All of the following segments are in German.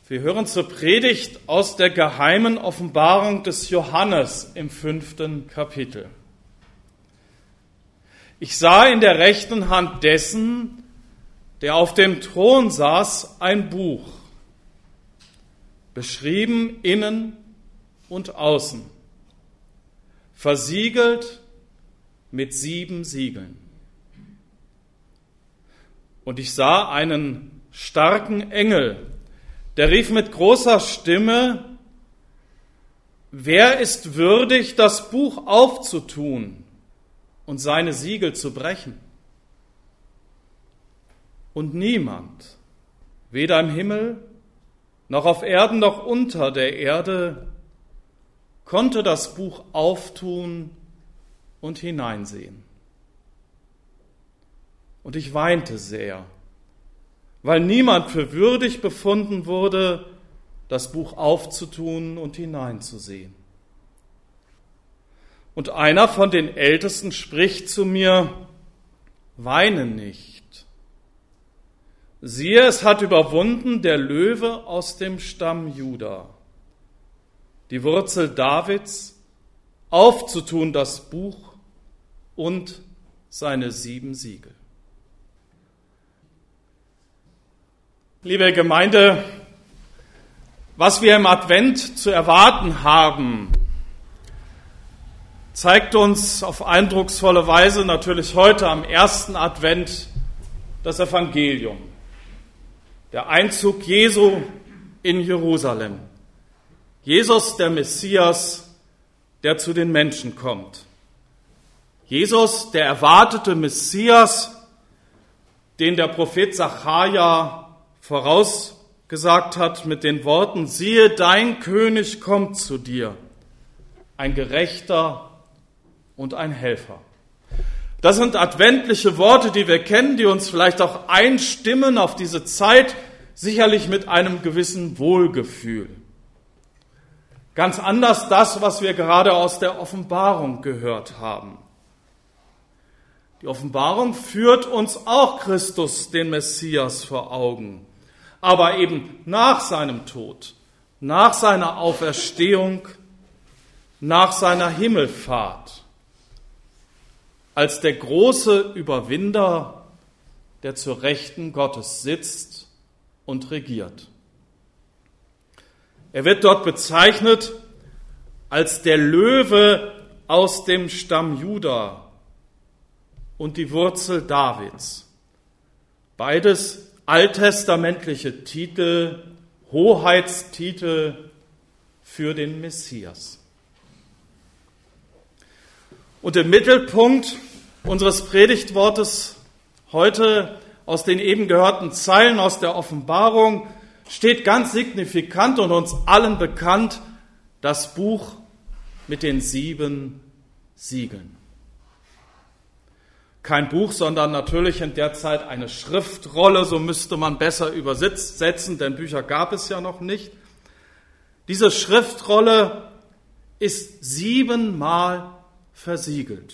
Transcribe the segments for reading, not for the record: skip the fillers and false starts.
Wir hören zur Predigt aus der geheimen Offenbarung des Johannes im 5. Kapitel. Ich sah in der rechten Hand dessen, der auf dem Thron saß, ein Buch, beschrieben innen und außen, versiegelt mit 7 Siegeln. Und ich sah einen starken Engel, der rief mit großer Stimme: Wer ist würdig, das Buch aufzutun und seine Siegel zu brechen? Und niemand, weder im Himmel noch auf Erden noch unter der Erde, konnte das Buch auftun und hineinsehen. Und ich weinte sehr, weil niemand für würdig befunden wurde, das Buch aufzutun und hineinzusehen. Und einer von den Ältesten spricht zu mir: Weine nicht. Siehe, es hat überwunden der Löwe aus dem Stamm Juda, die Wurzel Davids, aufzutun das Buch und seine 7 Siegel. Liebe Gemeinde, was wir im Advent zu erwarten haben, zeigt uns auf eindrucksvolle Weise natürlich heute am ersten Advent das Evangelium. Der Einzug Jesu in Jerusalem. Jesus, der Messias, der zu den Menschen kommt. Jesus, der erwartete Messias, den der Prophet Sacharja vorausgesagt hat mit den Worten: Siehe, dein König kommt zu dir, ein Gerechter und ein Helfer. Das sind adventliche Worte, die wir kennen, die uns vielleicht auch einstimmen auf diese Zeit, sicherlich mit einem gewissen Wohlgefühl. Ganz anders das, was wir gerade aus der Offenbarung gehört haben. Die Offenbarung führt uns auch Christus, den Messias, vor Augen. Aber eben nach seinem Tod, nach seiner Auferstehung, nach seiner Himmelfahrt, als der große Überwinder, der zur Rechten Gottes sitzt und regiert. Er wird dort bezeichnet als der Löwe aus dem Stamm Juda und die Wurzel Davids. Beides alttestamentliche Titel, Hoheitstitel für den Messias. Und im Mittelpunkt unseres Predigtwortes heute aus den eben gehörten Zeilen aus der Offenbarung steht ganz signifikant und uns allen bekannt das Buch mit den 7 Siegeln. Kein Buch, sondern natürlich in der Zeit eine Schriftrolle, so müsste man besser übersetzen, denn Bücher gab es ja noch nicht. Diese Schriftrolle ist 7-mal versiegelt.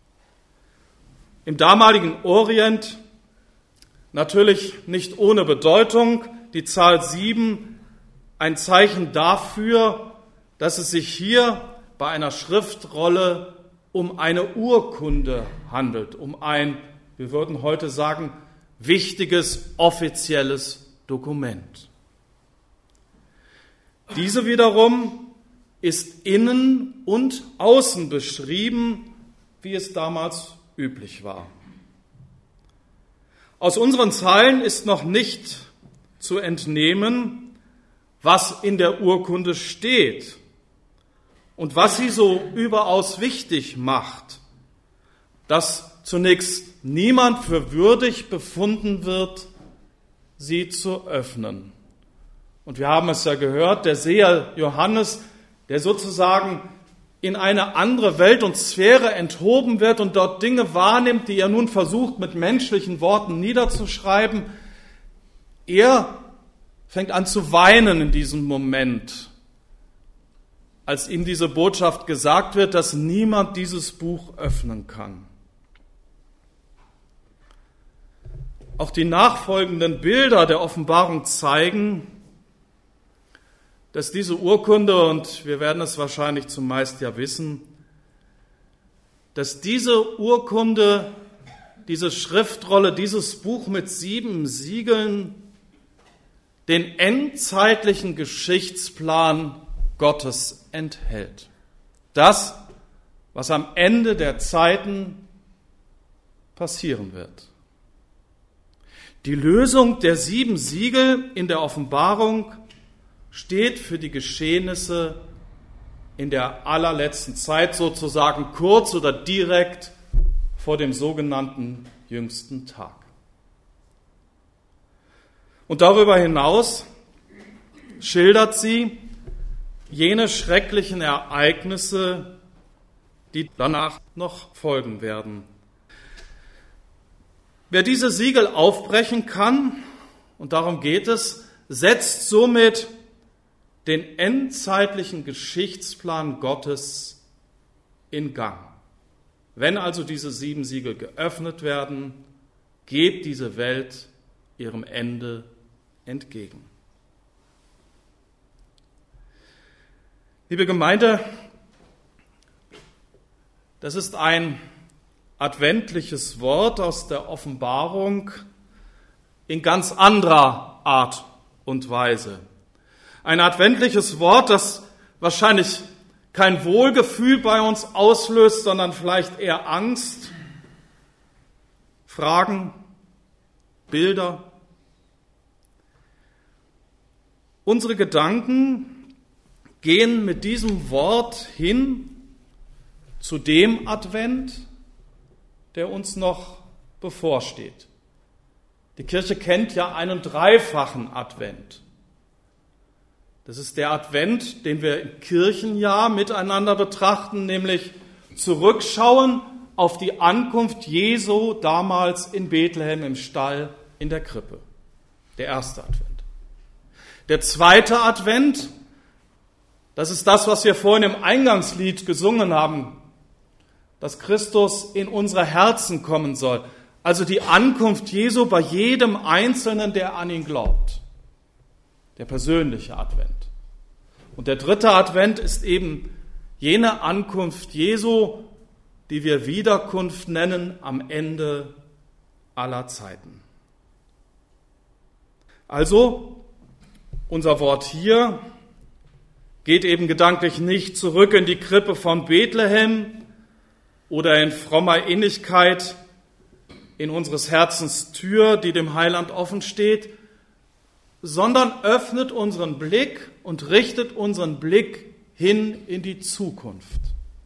Im damaligen Orient natürlich nicht ohne Bedeutung, die Zahl 7 ein Zeichen dafür, dass es sich hier bei einer Schriftrolle um eine Urkunde handelt, um ein, wir würden heute sagen, wichtiges offizielles Dokument. Diese wiederum ist innen und außen beschrieben, wie es damals üblich war. Aus unseren Zeilen ist noch nicht zu entnehmen, was in der Urkunde steht und was sie so überaus wichtig macht, dass zunächst niemand für würdig befunden wird, sie zu öffnen. Und wir haben es ja gehört, der Seher Johannes, der sozusagen in eine andere Welt und Sphäre enthoben wird und dort Dinge wahrnimmt, die er nun versucht, mit menschlichen Worten niederzuschreiben, er fängt an zu weinen in diesem Moment, als ihm diese Botschaft gesagt wird, dass niemand dieses Buch öffnen kann. Auch die nachfolgenden Bilder der Offenbarung zeigen, dass diese Urkunde, und wir werden es wahrscheinlich zumeist ja wissen, dass diese Urkunde, diese Schriftrolle, dieses Buch mit 7 Siegeln den endzeitlichen Geschichtsplan Gottes enthält. Das, was am Ende der Zeiten passieren wird. Die Lösung der 7 Siegel in der Offenbarung steht für die Geschehnisse in der allerletzten Zeit, sozusagen kurz oder direkt vor dem sogenannten jüngsten Tag. Und darüber hinaus schildert sie jene schrecklichen Ereignisse, die danach noch folgen werden. Wer diese Siegel aufbrechen kann, und darum geht es, setzt somit den endzeitlichen Geschichtsplan Gottes in Gang. Wenn also diese 7 Siegel geöffnet werden, geht diese Welt ihrem Ende entgegen. Liebe Gemeinde, das ist ein adventliches Wort aus der Offenbarung in ganz anderer Art und Weise. Ein adventliches Wort, das wahrscheinlich kein Wohlgefühl bei uns auslöst, sondern vielleicht eher Angst, Fragen, Bilder. Unsere Gedanken gehen mit diesem Wort hin zu dem Advent, der uns noch bevorsteht. Die Kirche kennt ja einen dreifachen Advent. Das ist der Advent, den wir im Kirchenjahr miteinander betrachten, nämlich zurückschauen auf die Ankunft Jesu damals in Bethlehem im Stall in der Krippe. Der erste Advent. Der zweite Advent, das ist das, was wir vorhin im Eingangslied gesungen haben, dass Christus in unsere Herzen kommen soll. Also die Ankunft Jesu bei jedem Einzelnen, der an ihn glaubt. Der persönliche Advent. Und der dritte Advent ist eben jene Ankunft Jesu, die wir Wiederkunft nennen am Ende aller Zeiten. Also, unser Wort hier geht eben gedanklich nicht zurück in die Krippe von Bethlehem oder in frommer Innigkeit in unseres Herzens Tür, die dem Heiland offen steht, sondern öffnet unseren Blick und richtet unseren Blick hin in die Zukunft.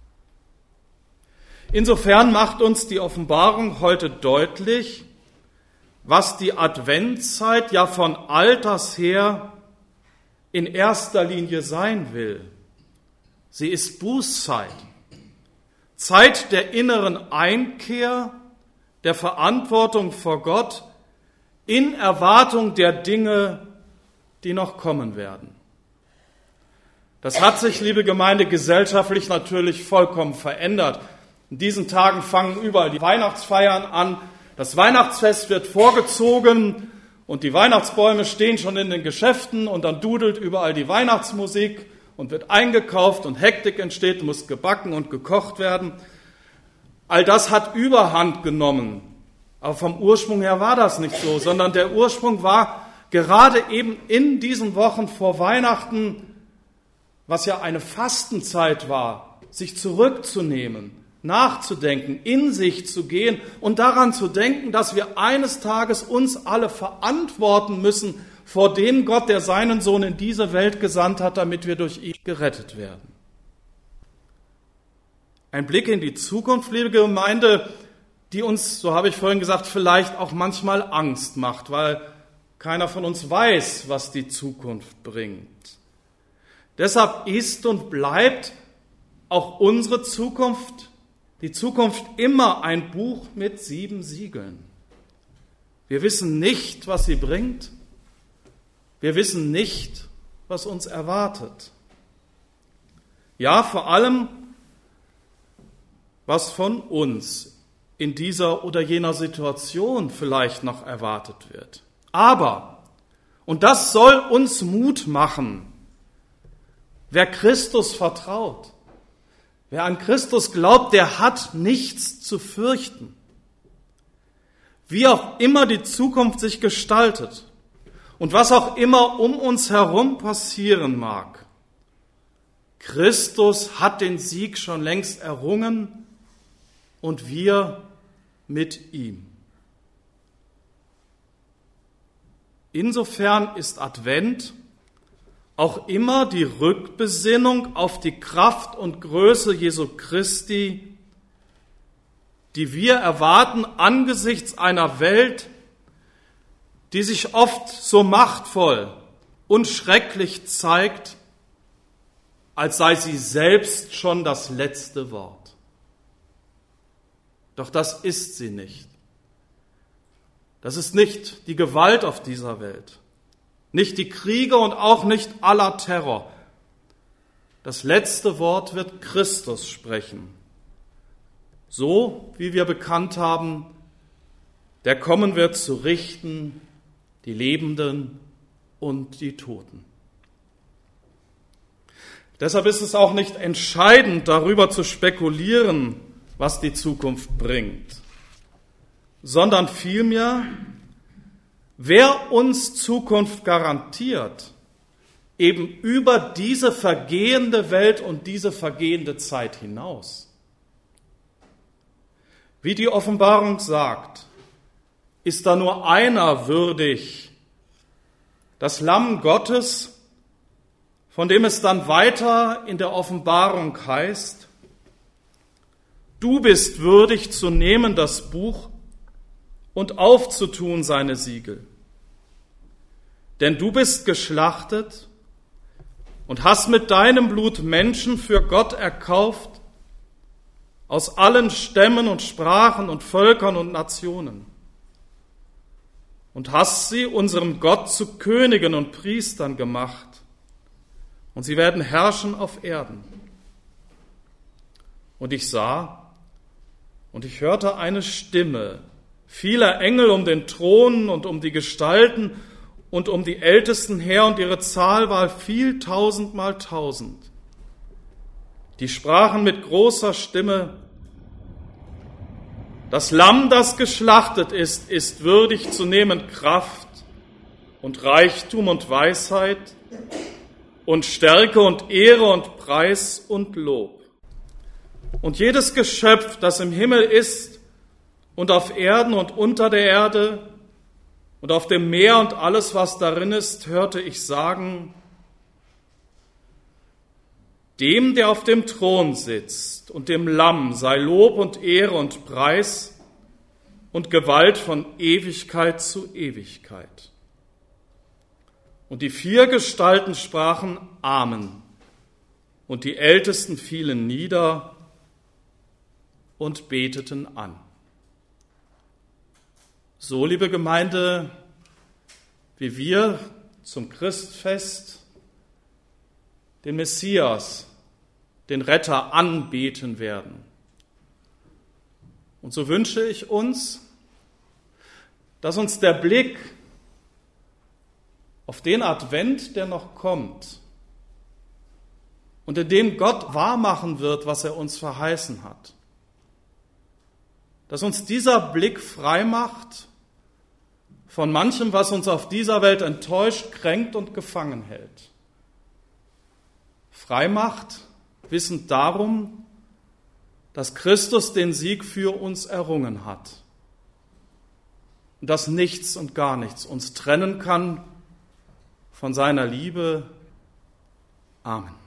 Insofern macht uns die Offenbarung heute deutlich, was die Adventszeit ja von alters her in erster Linie sein will. Sie ist Bußzeit, Zeit der inneren Einkehr, der Verantwortung vor Gott, in Erwartung der Dinge, die noch kommen werden. Das hat sich, liebe Gemeinde, gesellschaftlich natürlich vollkommen verändert. In diesen Tagen fangen überall die Weihnachtsfeiern an. Das Weihnachtsfest wird vorgezogen und die Weihnachtsbäume stehen schon in den Geschäften und dann dudelt überall die Weihnachtsmusik und wird eingekauft und Hektik entsteht, muss gebacken und gekocht werden. All das hat Überhand genommen. Aber vom Ursprung her war das nicht so, sondern der Ursprung war gerade eben in diesen Wochen vor Weihnachten, was ja eine Fastenzeit war, sich zurückzunehmen, nachzudenken, in sich zu gehen und daran zu denken, dass wir eines Tages uns alle verantworten müssen vor dem Gott, der seinen Sohn in diese Welt gesandt hat, damit wir durch ihn gerettet werden. Ein Blick in die Zukunft, liebe Gemeinde, die uns, so habe ich vorhin gesagt, vielleicht auch manchmal Angst macht, weil keiner von uns weiß, was die Zukunft bringt. Deshalb ist und bleibt auch unsere Zukunft, die Zukunft, immer ein Buch mit 7 Siegeln. Wir wissen nicht, was sie bringt. Wir wissen nicht, was uns erwartet. Ja, vor allem, was von uns in dieser oder jener Situation vielleicht noch erwartet wird. Aber, und das soll uns Mut machen, Wer Christus vertraut, wer an Christus glaubt, der hat nichts zu fürchten. Wie auch immer die Zukunft sich gestaltet und was auch immer um uns herum passieren mag, Christus hat den Sieg schon längst errungen und wir mit ihm. Insofern ist Advent auch immer die Rückbesinnung auf die Kraft und Größe Jesu Christi, die wir erwarten angesichts einer Welt, die sich oft so machtvoll und schrecklich zeigt, als sei sie selbst schon das letzte Wort. Doch das ist sie nicht. Das ist nicht die Gewalt auf dieser Welt, nicht die Kriege und auch nicht aller Terror. Das letzte Wort wird Christus sprechen. So, wie wir bekannt haben, der kommen wird zu richten die Lebenden und die Toten. Deshalb ist es auch nicht entscheidend, darüber zu spekulieren, was die Zukunft bringt, sondern vielmehr, wer uns Zukunft garantiert, eben über diese vergehende Welt und diese vergehende Zeit hinaus. Wie die Offenbarung sagt, ist da nur einer würdig, das Lamm Gottes, von dem es dann weiter in der Offenbarung heißt, du bist würdig zu nehmen das Buch und aufzutun seine Siegel. Denn du bist geschlachtet und hast mit deinem Blut Menschen für Gott erkauft, aus allen Stämmen und Sprachen und Völkern und Nationen. Und hast sie unserem Gott zu Königen und Priestern gemacht. Und sie werden herrschen auf Erden. Und ich sah und ich hörte eine Stimme vieler Engel um den Thron und um die Gestalten und um die Ältesten her, und ihre Zahl war viel 1000 mal 1000. Die sprachen mit großer Stimme: Das Lamm, das geschlachtet ist würdig zu nehmen Kraft und Reichtum und Weisheit und Stärke und Ehre und Preis und Lob. Und jedes Geschöpf, das im Himmel ist und auf Erden und unter der Erde und auf dem Meer und alles, was darin ist, hörte ich sagen: Dem, der auf dem Thron sitzt, und dem Lamm sei Lob und Ehre und Preis und Gewalt von Ewigkeit zu Ewigkeit. Und die 4 Gestalten sprachen Amen, und die Ältesten fielen nieder und beteten an. So, liebe Gemeinde, wie wir zum Christfest den Messias, den Retter, anbeten werden. Und so wünsche ich uns, dass uns der Blick auf den Advent, der noch kommt und in dem Gott wahrmachen wird, was er uns verheißen hat, dass uns dieser Blick frei macht von manchem, was uns auf dieser Welt enttäuscht, kränkt und gefangen hält. Frei macht, wissend darum, dass Christus den Sieg für uns errungen hat und dass nichts und gar nichts uns trennen kann von seiner Liebe. Amen.